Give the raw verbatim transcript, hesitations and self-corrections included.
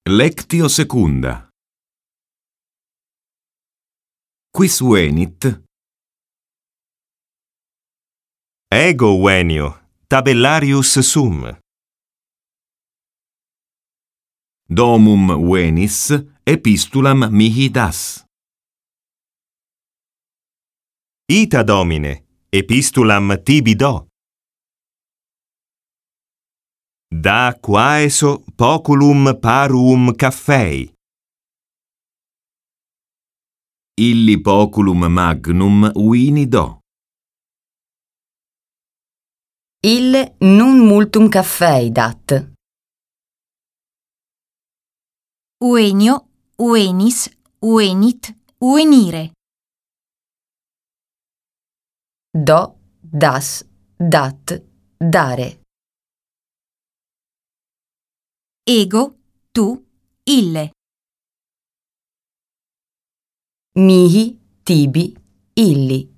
Lectio secunda. Quis venit? Ego venio, tabellarius sum. Domum venis, epistulam mihi das. Ita Domine, epistulam tibi do. Da quaeso poculum paruum caffei. Illi poculum magnum vini do. Ille non multum caffei dat. Uenio, uenis, uenit, uenire. Do, das, dat, dare. Ego, tu, ille. Mihi, tibi, illi.